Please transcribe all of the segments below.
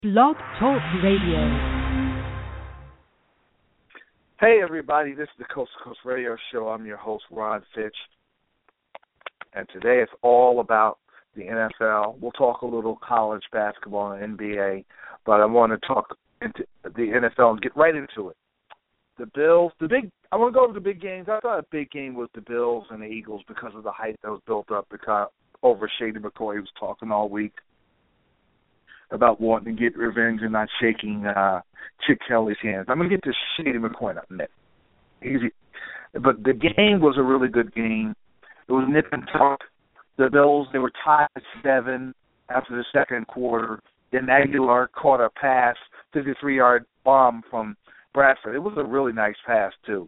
Blog Talk Radio. Hey everybody, this is the Coast to Coast Radio Show. I'm your host, Ron Fitch. And today it's all about the NFL. We'll talk a little college basketball and NBA, but I want to talk into the NFL and get right into it. The Bills, I want to go over the big games. I thought a big game was the Bills and the Eagles because of the hype that was built up over Shady McCoy. He was talking all week about wanting to get revenge and not shaking Chip Kelly's hands. I'm going to get to Shady McCoy in a minute. Easy. But the game was a really good game. It was nip and tuck. The Bills, they were tied at 7 after the second quarter. Then Aguilar caught a pass, 53-yard bomb from Bradford. It was a really nice pass, too.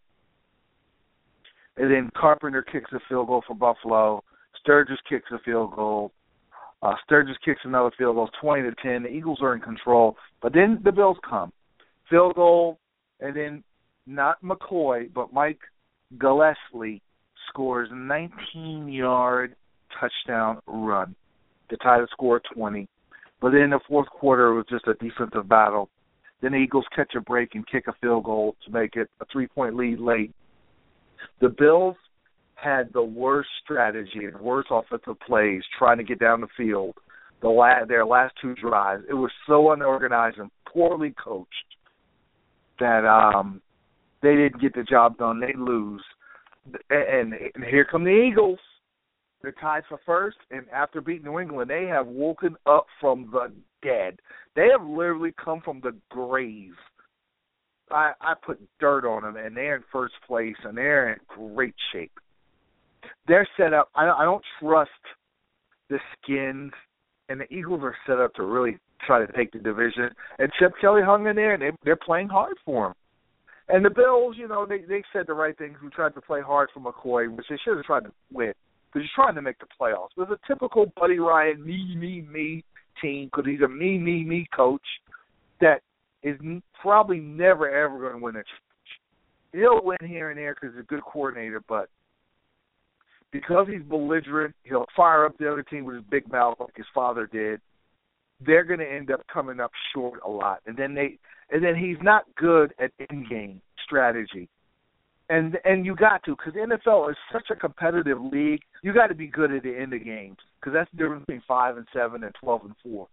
And then Carpenter kicks a field goal for Buffalo. Sturgis kicks a field goal. Sturgis kicks another field goal, 20-10. The Eagles are in control. But then the Bills come. Field goal, and then not McCoy, but Mike Gillespie scores a 19-yard touchdown run to tie the score at 20. But then in the fourth quarter, it was just a defensive battle. Then the Eagles catch a break and kick a field goal to make it a 3-point lead late. The Bills had the worst strategy and worst offensive plays trying to get down the field their last two drives. It was so unorganized and poorly coached that they didn't get the job done. They lose. And here come the Eagles. They're tied for first, and after beating New England, they have woken up from the dead. They have literally come from the grave. I put dirt on them, and they're in first place, and they're in great shape. They're set up. I don't trust the Skins, and the Eagles are set up to really try to take the division. And Chip Kelly hung in there, and they're playing hard for him. And the Bills, they said the right things. We tried to play hard for McCoy, which they should have tried to win, because he's trying to make the playoffs. It was a typical Buddy Ryan, me team, because he's a me coach that is probably never, ever going to win a championship. He'll win here and there because he's a good coordinator, but because he's belligerent, he'll fire up the other team with his big mouth like his father did. They're going to end up coming up short a lot. And then he's not good at in-game strategy. And you got to, because the NFL is such a competitive league, you got to be good at the end of games, because that's the difference between 5-7 and 12-4.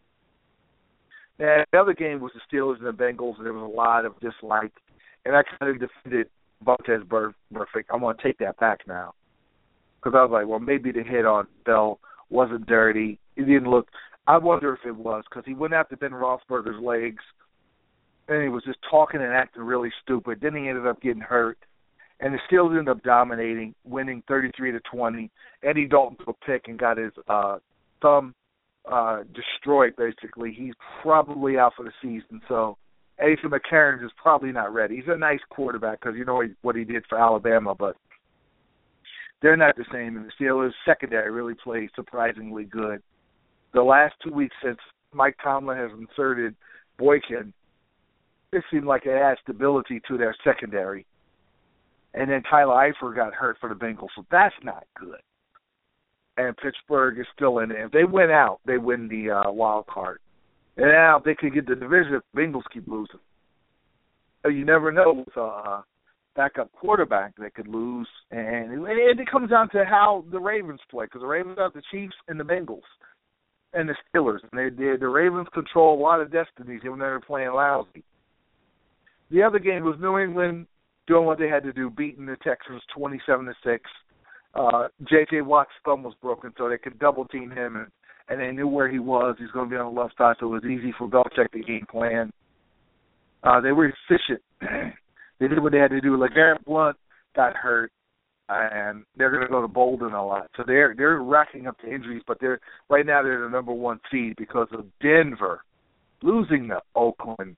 And the other game was the Steelers and the Bengals, and there was a lot of dislike. And I kind of defended Vontaze Burfict. I'm going to take that back now. Because I was like, well, maybe the hit on Bell wasn't dirty. It didn't look – I wonder if it was, because he went after Ben Roethlisberger's legs, and he was just talking and acting really stupid. Then he ended up getting hurt. And the Steelers ended up dominating, winning 33-20. Andy Dalton took a pick and got his thumb destroyed, basically. He's probably out for the season. So Ace McCarron is probably not ready. He's a nice quarterback because you know what he did for Alabama, but they're not the same. And the Steelers' secondary really played surprisingly good. The last 2 weeks since Mike Tomlin has inserted Boykin, it seemed like it had stability to their secondary. And then Tyler Eifert got hurt for the Bengals, so that's not good. And Pittsburgh is still in it. If they win out, they win the wild card. And now they could get the division if the Bengals keep losing. You never know with a backup quarterback that could lose. And it comes down to how the Ravens play, because the Ravens got the Chiefs and the Bengals and the Steelers. And the Ravens control a lot of destinies even though they're playing lousy. The other game was New England doing what they had to do, beating the Texans 27-6. J.J. Watt's thumb was broken, so they could double-team him, and they knew where he was. He's going to be on the left side, so it was easy for Belichick to game plan. They were efficient. They did what they had to do. LeGarrette Blount got hurt, and they're going to go to Bolden a lot. So they're racking up the injuries, but right now they're the number one seed because of Denver losing to Oakland.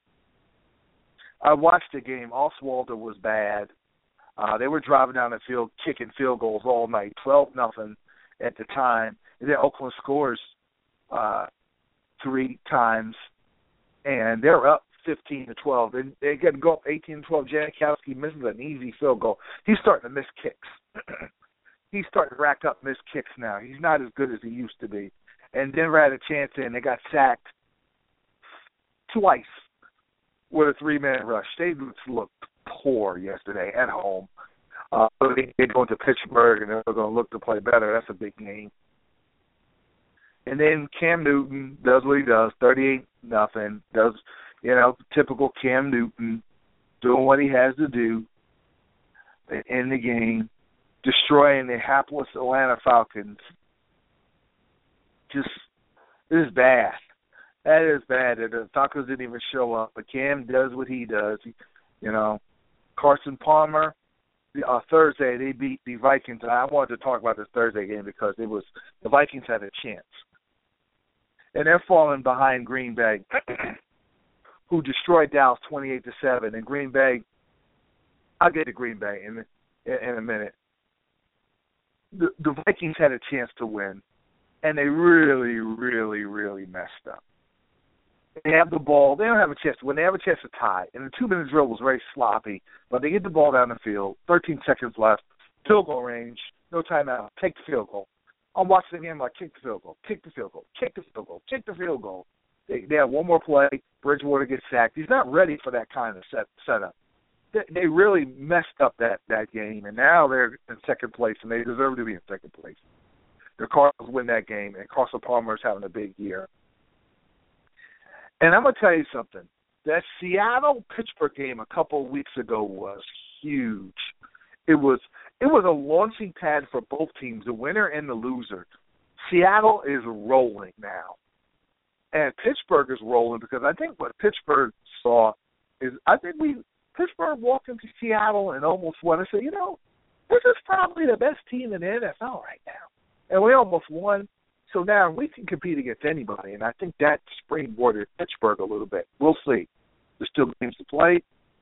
I watched the game. Oswalder was bad. They were driving down the field, kicking field goals all night, 12-0 at the time. And then Oakland scores 3 times, and they're up 15-12. They get to go up 18-12. Janikowski misses an easy field goal. He's starting to miss kicks. He's starting to rack up missed kicks now. He's not as good as he used to be. And Denver had a chance in. They got sacked twice with a three-man rush. They looked poor yesterday at home. They're going to Pittsburgh, and they're going to look to play better. That's a big game. And then Cam Newton does what he does, 38-0. Does, typical Cam Newton, doing what he has to do in the game, destroying the hapless Atlanta Falcons. Just, this is bad. That is bad. The Falcons didn't even show up, but Cam does what he does. Carson Palmer, Thursday they beat the Vikings. I wanted to talk about this Thursday game because the Vikings had a chance. And they're falling behind Green Bay, who destroyed Dallas 28-7. And Green Bay, I'll get to Green Bay in a minute. The Vikings had a chance to win, and they really, really, really messed up. They have the ball. They don't have a chance to win. They have a chance to tie. And the 2-minute drill was very sloppy, but they get the ball down the field, 13 seconds left, field goal range, no timeout, take the field goal. I'm watching the game like, kick the field goal, kick the field goal, kick the field goal, kick the field goal. They have one more play. Bridgewater gets sacked. He's not ready for that kind of setup. They really messed up that game, and now they're in second place, and they deserve to be in second place. The Cardinals win that game, and Carson Palmer is having a big year. And I'm going to tell you something. That Seattle-Pittsburgh game a couple of weeks ago was huge. It was a launching pad for both teams, the winner and the loser. Seattle is rolling now. And Pittsburgh is rolling because I think what Pittsburgh saw is Pittsburgh walked into Seattle and almost won and said, this is probably the best team in the NFL right now. And we almost won. So now we can compete against anybody, and I think that springboarded Pittsburgh a little bit. We'll see. There's still games to play.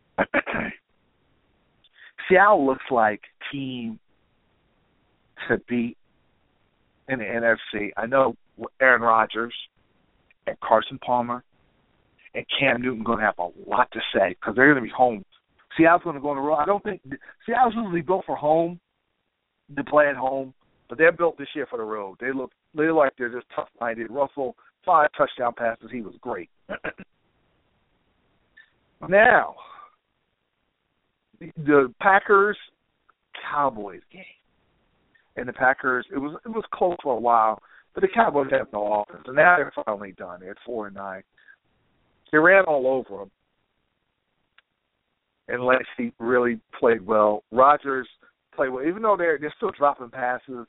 Seattle looks like team to beat in the NFC. I know Aaron Rodgers and Carson Palmer and Cam Newton going to have a lot to say because they're going to be home. Seattle's going to go on the road. I don't think Seattle's usually built for home, to play at home, but they're built this year for the road. They look like they're just tough-minded. Russell, 5 touchdown passes. He was great. Now, the Packers-Cowboys game. And the Packers, it was close for a while, but the Cowboys have no offense. And now they're finally done. They're at 4-9. They ran all over them. And Lacy really played well. Rodgers played well. Even though they're still dropping passes,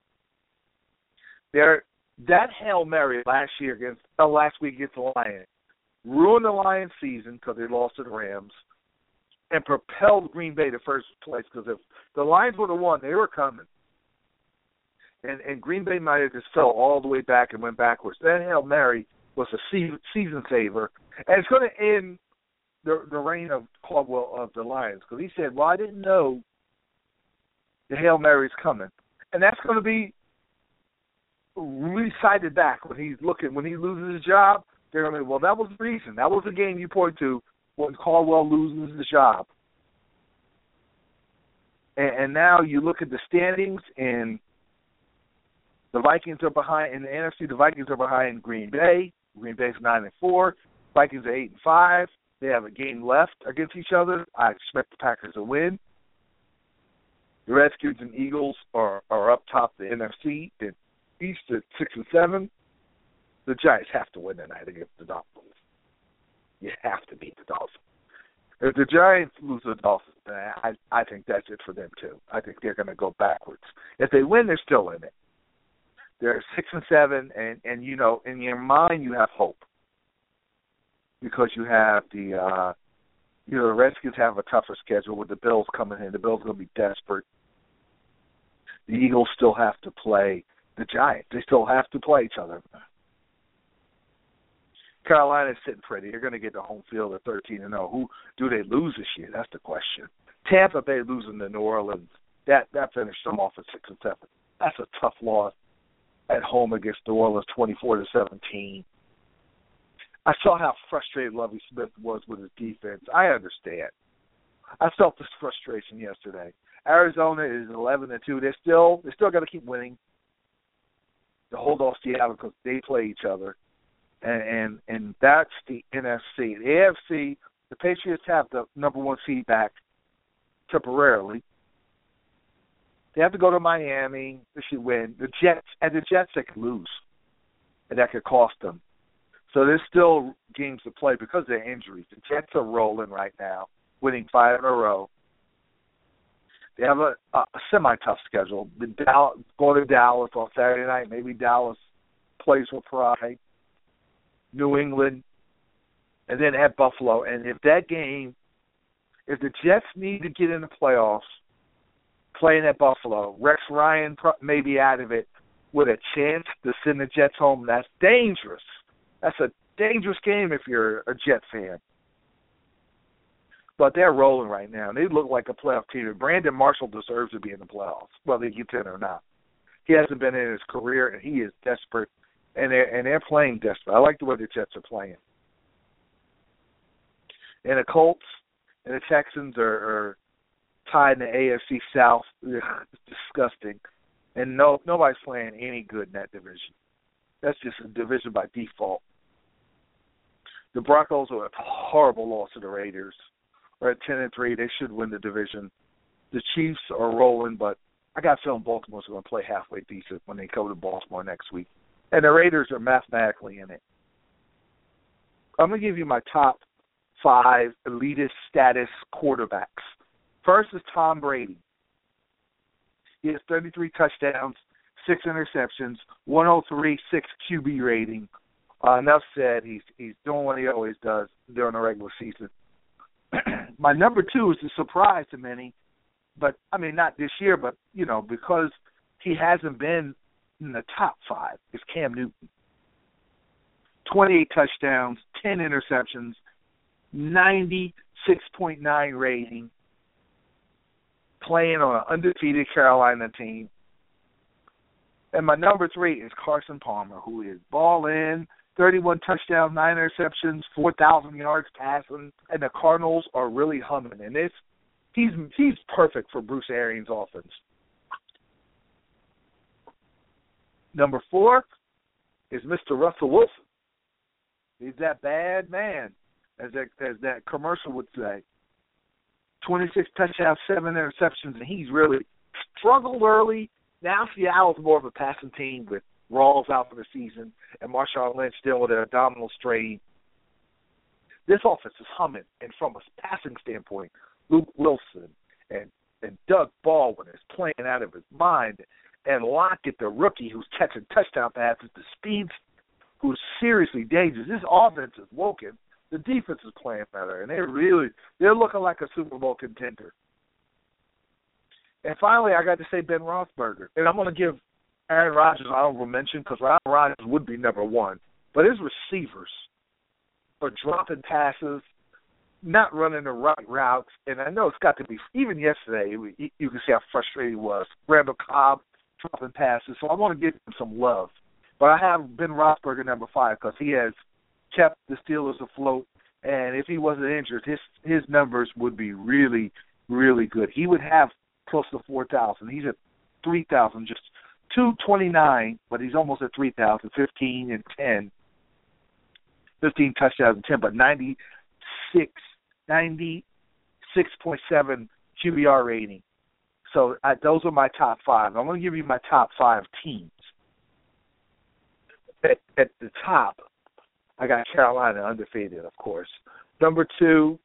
that Hail Mary last week against the Lions ruined the Lions' season because they lost to the Rams and propelled Green Bay to first place because if the Lions would have won, they were coming. And Green Bay might have just fell all the way back and went backwards. That Hail Mary was a season saver, and it's going to end the reign of Caldwell of the Lions because he said, well, I didn't know the Hail Mary's coming. And that's going to be recited back when he loses his job. They're going to be, well, that was the reason. That was the game you point to when Caldwell loses his job. And now you look at the standings, and the Vikings are behind. In the NFC, the Vikings are behind Green Bay. Green Bay's 9-4. Vikings are 8-5. They have a game left against each other. I expect the Packers to win. The Redskins and Eagles are up top the NFC in East at 6-7. The Giants have to win tonight against the Dolphins. You have to beat the Dolphins. If the Giants lose to the Dolphins, I think that's it for them too. I think they're going to go backwards. If they win, they're still in it. They're 6-7, and in your mind you have hope because you have the Redskins have a tougher schedule with the Bills coming in. The Bills are going to be desperate. The Eagles still have to play the Giants. They still have to play each other. Carolina's sitting pretty. They're going to get the home field at 13-0. Who do they lose this year? That's the question. Tampa Bay losing to New Orleans. That finished them off at 6-7. That's a tough loss at home against New Orleans, 24-17. I saw how frustrated Lovie Smith was with his defense. I understand. I felt this frustration yesterday. Arizona is 11-2. They're still got to keep winning to hold off Seattle because they play each other. and that's the NFC. The AFC, the Patriots have the number one seed back temporarily. They have to go to Miami. They should win. The Jets they could lose, and that could cost them. So there's still games to play because of their injuries. The Jets are rolling right now, winning 5 in a row. They have a semi-tough schedule. Go to Dallas on Saturday night. Maybe Dallas plays with pride. New England, and then at Buffalo. And if the Jets need to get in the playoffs, playing at Buffalo, Rex Ryan may be out of it with a chance to send the Jets home. That's dangerous. That's a dangerous game if you're a Jet fan. But they're rolling right now. They look like a playoff team. Brandon Marshall deserves to be in the playoffs, whether he gets in or not. He hasn't been in his career, and he is desperate, and they're playing desperate. I like the way the Jets are playing. And the Colts and the Texans are tied in the AFC South. It's disgusting. And nobody's playing any good in that division. That's just a division by default. The Broncos are a horrible loss to the Raiders. We're at 10-3. They should win the division. The Chiefs are rolling, but I got a feeling Baltimore's going to play halfway decent when they go to Baltimore next week. And the Raiders are mathematically in it. I'm going to give you my top 5 elitist status quarterbacks. First is Tom Brady. He has 33 touchdowns, 6 interceptions, 103.6 QB rating. Enough said, he's doing what he always does during the regular season. My number 2 is a surprise to many, but, I mean, not this year, but, because he hasn't been in the top 5, is Cam Newton. 28 touchdowns, 10 interceptions, 96.9 rating, playing on an undefeated Carolina team. And my number 3 is Carson Palmer, who is balling, 31 touchdowns, 9 interceptions, 4,000 yards passing, and the Cardinals are really humming. And he's perfect for Bruce Arians' offense. Number 4 is Mr. Russell Wilson. He's that bad man, as that commercial would say. 26 touchdowns, 7 interceptions, and he's really struggled early. Now Seattle's more of a passing team with Rawls out for the season and Marshawn Lynch dealing with an abdominal strain. This offense is humming, and from a passing standpoint, Luke Wilson and Doug Baldwin is playing out of his mind, and Lockett, the rookie who's catching touchdown passes, the speeds, who's seriously dangerous. This offense is woken. The defense is playing better, and they're looking like a Super Bowl contender. And finally, I got to say Ben Roethlisberger. And I'm going to give Aaron Rodgers an honorable mention because Aaron Rodgers would be number 1. But his receivers are dropping passes, not running the right routes. And I know it's got to be, even yesterday, you can see how frustrated he was. Randall Cobb dropping passes. So I want to give him some love. But I have Ben Roethlisberger number 5 because he has kept the Steelers afloat. And if he wasn't injured, his numbers would be really, really good. He would have close to 4,000. He's at 3,000, just 229, but he's almost at 3,000, 15 and 10. 15 touchdowns and 10, but 96.7 QBR rating. So those are my top 5. I'm going to give you my top 5 teams. At the top, I got Carolina undefeated, of course. Number 2,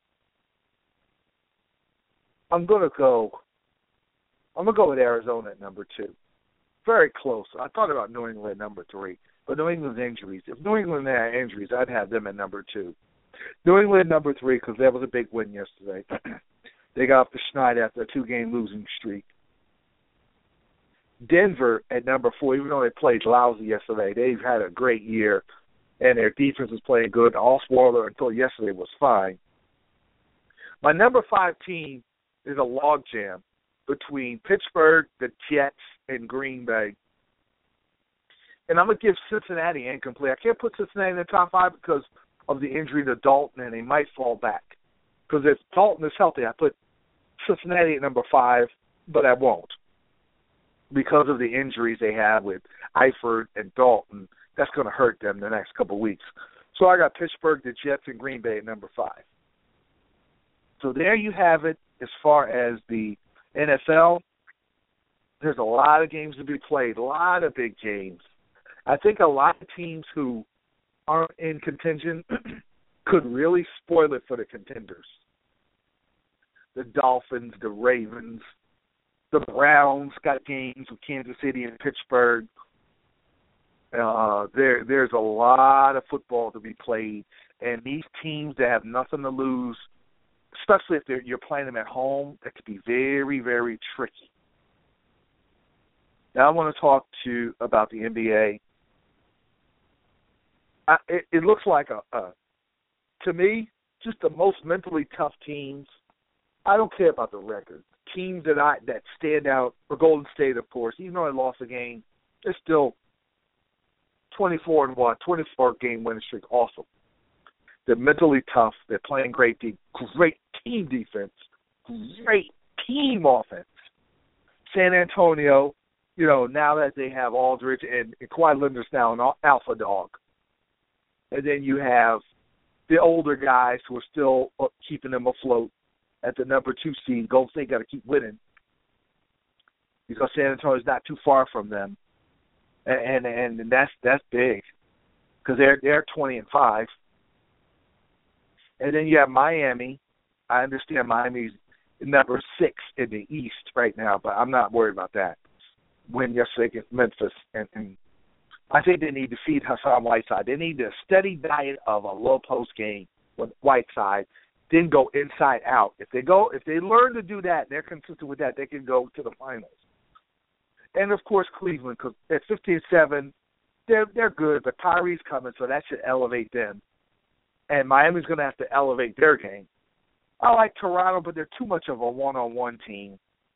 I'm going to go with Arizona at number 2. Very close. I thought about New England at number 3, but New England's injuries. If New England had injuries, I'd have them at number 2. New England at number 3 because that was a big win yesterday. They got off the schneid after a 2-game losing streak. Denver at number 4, even though they played lousy yesterday, they've had a great year, and their defense is playing good. Osweiler until yesterday was fine. My number 5 team is a logjam between Pittsburgh, the Jets, and Green Bay. And I'm going to give Cincinnati incomplete. I can't put Cincinnati in the top 5 because of the injury to Dalton, and they might fall back. Because if Dalton is healthy, I put Cincinnati at number 5, but I won't. Because of the injuries they have with Eifert and Dalton, that's going to hurt them the next couple of weeks. So I got Pittsburgh, the Jets, and Green Bay at number 5. So there you have it as far as the NFL. There's a lot of games to be played, a lot of big games. I think a lot of teams who aren't in contention could really spoil it for the contenders. The Dolphins, the Ravens, the Browns got games with Kansas City and Pittsburgh. There's a lot of football to be played, and these teams that have nothing to lose, especially if you're playing them at home, that could be very, very tricky. Now I want to talk to you about the NBA. It looks like to me, just the most mentally tough teams. I don't care about the record. Teams that stand out, for Golden State, of course, even though they lost a game, they're still 24-1, 24-game winning streak. Awesome. They're mentally tough. They're playing great team defense, great team offense. San Antonio, now that they have Aldridge and Kawhi Leonard's now an alpha dog. And then you have the older guys who are still keeping them afloat at the number 2 seed. Golden State got to keep winning because San Antonio's not too far from them, and that's big because they're 20-5. And then you have Miami. I understand Miami's number 6 in the East right now, but I'm not worried about that. Win yesterday against Memphis, and I think they need to feed Hassan Whiteside. They need a steady diet of a low post game with Whiteside, then go inside out. If they learn to do that, they're consistent with that, they can go to the finals. And of course Cleveland, because at 15-7, they're good, but Kyrie's coming, so that should elevate them. And Miami's going to have to elevate their game. I like Toronto, but they're too much of a one-on-one team.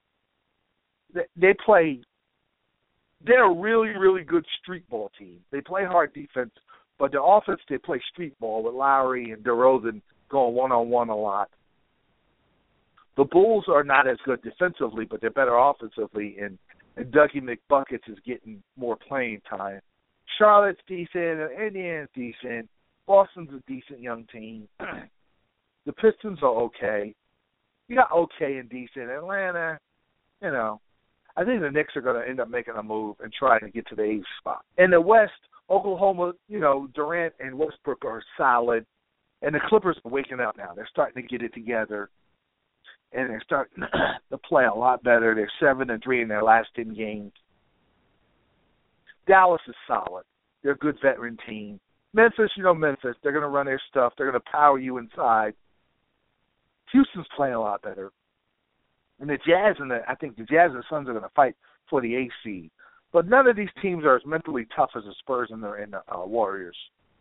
They're a really, really good street ball team. They play hard defense, but their offense, they play street ball with Lowry and DeRozan going one-on-one a lot. The Bulls are not as good defensively, but they're better offensively, and Dougie McBuckets is getting more playing time. Charlotte's decent, Indiana's decent, Boston's a decent young team. The Pistons are okay. You got okay and decent. Atlanta, I think the Knicks are going to end up making a move and trying to get to the 8th spot. In the West, Oklahoma, Durant and Westbrook are solid. And the Clippers are waking up now. They're starting to get it together. And they're starting to play a lot better. They're 7-3 in their last 10 games. Dallas is solid. They're a good veteran team. Memphis, Memphis. They're going to run their stuff. They're going to power you inside. Houston's playing a lot better. And the Jazz I think the Jazz and the Suns are going to fight for the 8th seed. But none of these teams are as mentally tough as the Spurs and the Warriors.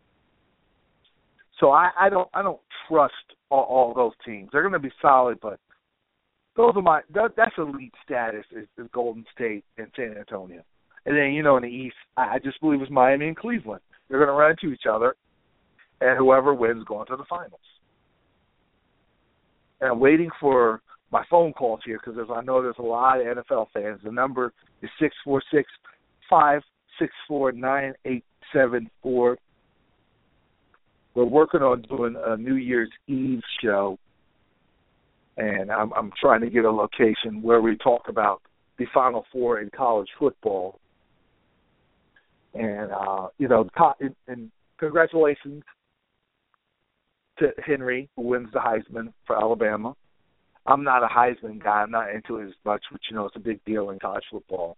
So I don't trust all those teams. They're going to be solid, but those are that's elite status is Golden State and San Antonio. And then, in the East, I just believe it's Miami and Cleveland. They're going to run into each other, and whoever wins going to the finals. And I'm waiting for my phone calls here because I know there's a lot of NFL fans. The number is 646-564-9874. We're working on doing a New Year's Eve show, and I'm trying to get a location where we talk about the Final Four in college football. And, and congratulations to Henry, who wins the Heisman for Alabama. I'm not a Heisman guy. I'm not into it as much, but, it's a big deal in college football.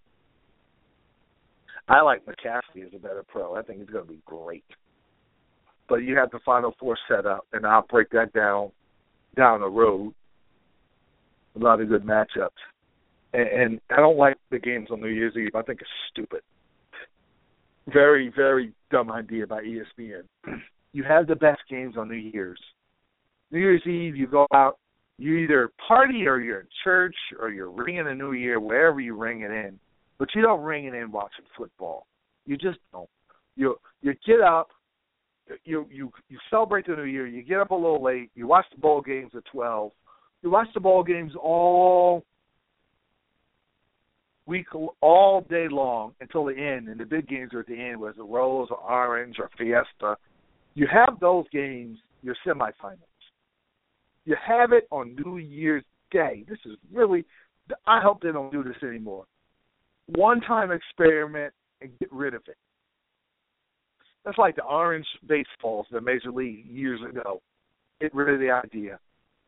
I like McCaffrey as a better pro. I think he's going to be great. But you have the Final Four set up, and I'll break that down the road. A lot of good matchups. And I don't like the games on New Year's Eve. I think it's stupid. Very, very dumb idea by ESPN. You have the best games on New Year's. New Year's Eve, you go out, you either party or you're in church or you're ringing the New Year, wherever you ring it in. But you don't ring it in watching football. You just don't. You get up, you celebrate the New Year, you get up a little late, you watch the bowl games at 12. You watch the ball games all all day long until the end, and the big games are at the end, whether it's Rose or Orange or Fiesta. You have those games, your semifinals. You have it on New Year's Day. This is really, I hope they don't do this anymore. One-time experiment and get rid of it. That's like the Orange baseballs, the Major League years ago. Get rid of the idea.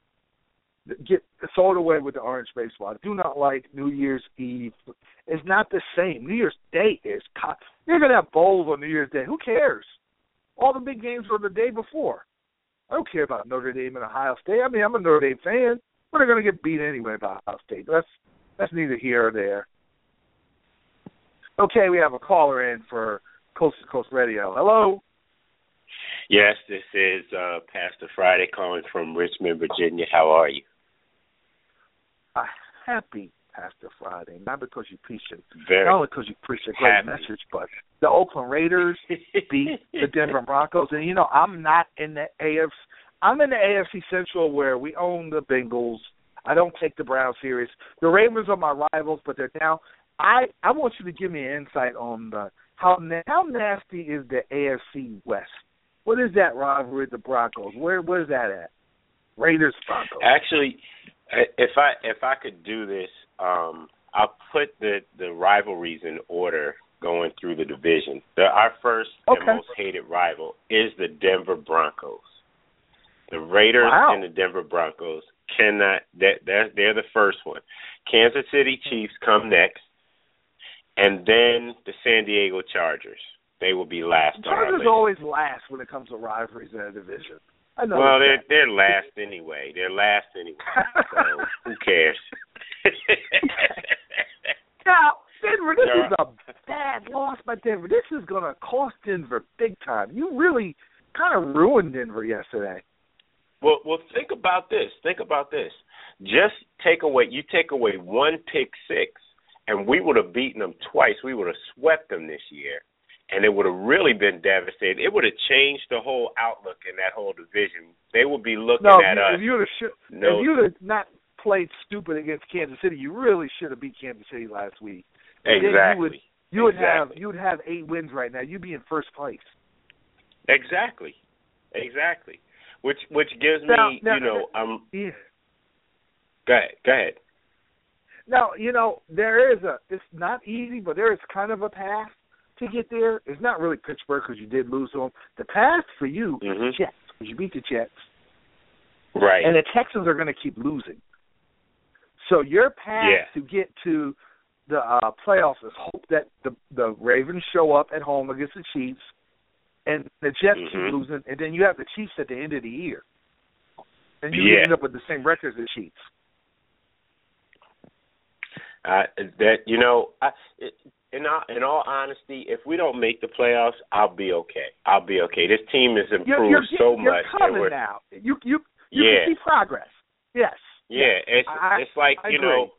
Throw it away with the Orange baseball. I do not like New Year's Eve. It's not the same. New Year's Day is you're going to have bowls on New Year's Day. Who cares? All the big games were the day before. I don't care about Notre Dame and Ohio State. I mean, I'm a Notre Dame fan, but they're going to get beat anyway by Ohio State. That's neither here or there. Okay, we have a caller in for Coast to Coast Radio. Hello? Yes, this is Pastor Friday calling from Richmond, Virginia. How are you? Happy Pastor Friday, not because you preach not only because you preach a great message, but the Oakland Raiders beat the Denver Broncos, and I'm not in the AFC. I'm in the AFC Central where we own the Bengals. I don't take the Browns serious. The Ravens are my rivals, but they're down. I want you to give me an insight on how nasty is the AFC West. What is that rivalry with the Broncos? Where is that at? Raiders Broncos. Actually, if I could do this, I'll put the rivalries in order going through the division. Our first and most hated rival is the Denver Broncos. The Raiders and the Denver Broncos cannot. They're the first one. Kansas City Chiefs come next, and then the San Diego Chargers. They will be last. Chargers always last when it comes to rivalries in a division. I know. Well, they're last anyway. So who cares? Now, Denver, this is a bad loss by Denver. This is going to cost Denver big time. You really kind of ruined Denver yesterday. Well, think about this. Just take away one pick six, and we would have beaten them twice. We would have swept them this year, and it would have really been devastating. It would have changed the whole outlook in that whole division. They would be looking at us. If you would have not played stupid against Kansas City, you really should have beat Kansas City last week. Exactly. You would have 8 wins right now. You'd be in first place. Exactly. Which gives me, Yeah. Go ahead. Now, it's not easy, but there is kind of a path to get there. It's not really Pittsburgh because you did lose to them. The path for you is Jets because you beat the Jets. Right. And the Texans are going to keep losing. So your path to get to the playoffs is hope that the Ravens show up at home against the Chiefs and the Jets keep losing, and then you have the Chiefs at the end of the year. And you end up with the same record as the Chiefs. In all honesty, if we don't make the playoffs, I'll be okay. This team has improved so much. You're coming now. You can see progress. Yes. Yeah, it's like I agree.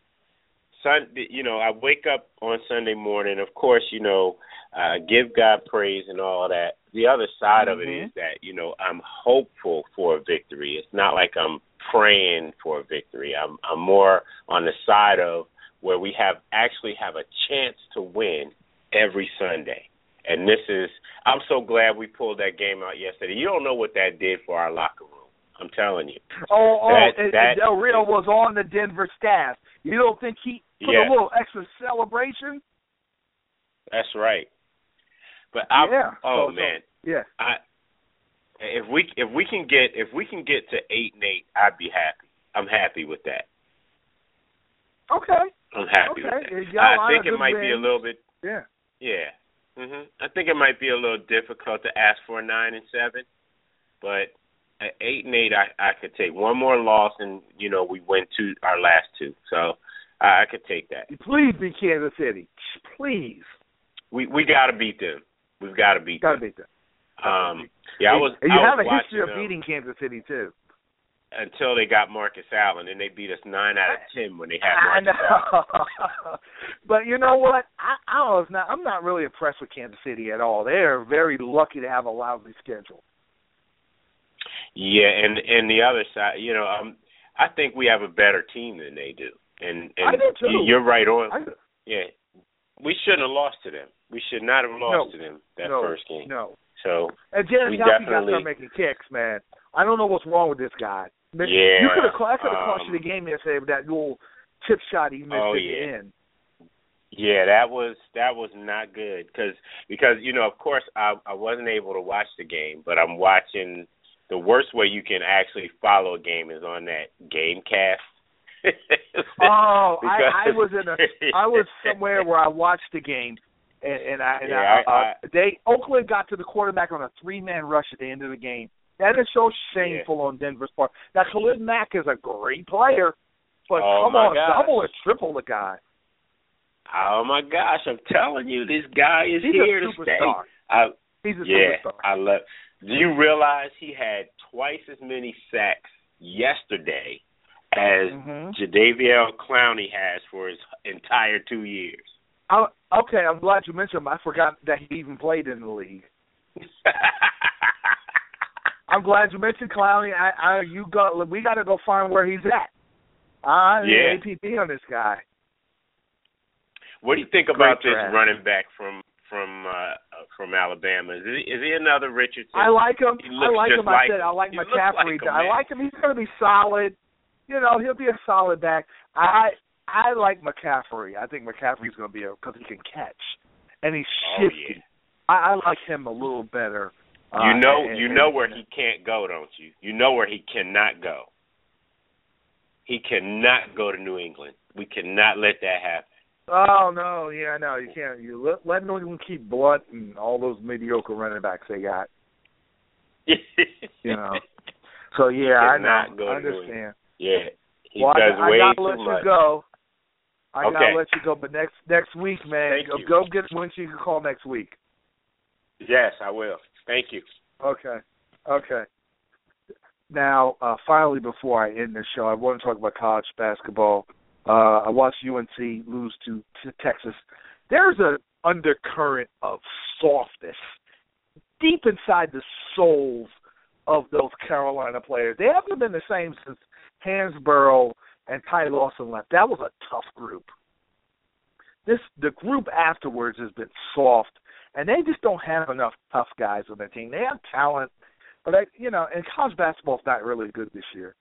I wake up on Sunday morning. Of course, give God praise and all that. The other side of it is that I'm hopeful for a victory. It's not like I'm praying for a victory. I'm more on the side of where we actually have a chance to win every Sunday. And I'm so glad we pulled that game out yesterday. You don't know what that did for our locker room. I'm telling you. Del Rio was on the Denver staff. You don't think he put a little extra celebration? That's right. But man. Yeah. If we can get to 8-8, I'd be happy. I'm happy with that. Okay. I'm happy with that. I think it might be a little bit. Yeah. Yeah. I think it might be a little difficult to ask for a 9-7, but at 8-8, I could take one more loss, and we win our last 2. So I could take that. Please beat Kansas City. Please. We got to beat them. We've got to beat them. You have a history of beating Kansas City too. Until they got Marcus Allen, and they beat us 9 out of 10 when they had Marcus Allen. But you know what? I'm not really impressed with Kansas City at all. They're very lucky to have a lousy schedule. Yeah, and the other side, I think we have a better team than they do. And I do too. You're right on. Yeah. We shouldn't have lost to them. We should not have lost to them that first game. No. So and Janet we Yaki definitely got to start making kicks, man. I don't know what's wrong with this guy. Yeah. I could have cost you the game yesterday with that little chip shot he missed at the end. Yeah, that was not good because of course I wasn't able to watch the game, but I'm watching. The worst way you can actually follow a game is on that Gamecast. I was somewhere where I watched the game, and Oakland got to the quarterback on a 3-man rush at the end of the game. That is so shameful on Denver's part. Now Khalid Mack is a great player, but come on, double and triple the guy. Oh my gosh! I'm telling you, this guy is here to stay. He's a superstar. Do you realize he had twice as many sacks yesterday as Jadeveon Clowney has for his entire 2 years? Okay, I'm glad you mentioned him. I forgot that he even played in the league. I'm glad you mentioned Clowney. We got to go find where he's at. APP on this guy. What do you think about this running back from Alabama? Is he another Richardson? I like him. I like Like McCaffrey. him, I like him. He's going to be solid. He'll be a solid back. I like McCaffrey. I think McCaffrey's going to be because he can catch and he's shifty. I like him a little better. You know where he can't go, don't you? You know where he cannot go. He cannot go to New England. We cannot let that happen. Oh, no, yeah, no, you can't. You let New England keep Blunt and all those mediocre running backs they got. So, yeah, I know. I understand. Yeah, he does way I gotta too let much. you go. I gotta let you go, but next week, man, Thank go get when you can call next week. Yes, I will. Thank you. Okay. Now, finally, before I end the show, I want to talk about college basketball. I watched UNC lose to Texas. There's an undercurrent of softness deep inside the souls of those Carolina players. They haven't been the same since Hansborough and Ty Lawson left. That was a tough group. The group afterwards has been soft, and they just don't have enough tough guys on their team. They have talent, but and college basketball is not really good this year.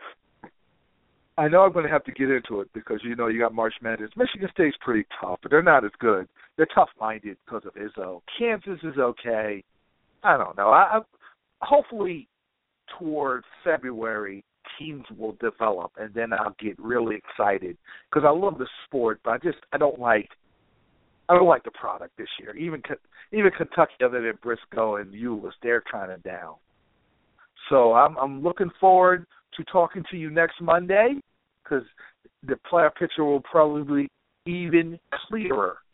I know I'm going to have to get into it because, you got March Madness. Michigan State's pretty tough, but they're not as good. They're tough-minded because of Izzo. Kansas is okay. I don't know. Hopefully toward February, teams will develop, and then I'll get really excited because I love the sport, but I don't like the product this year. Even Kentucky, other than Briscoe and Euless, they're kind of down. So I'm looking forward to talking to you next Monday because the playoff picture will probably be even clearer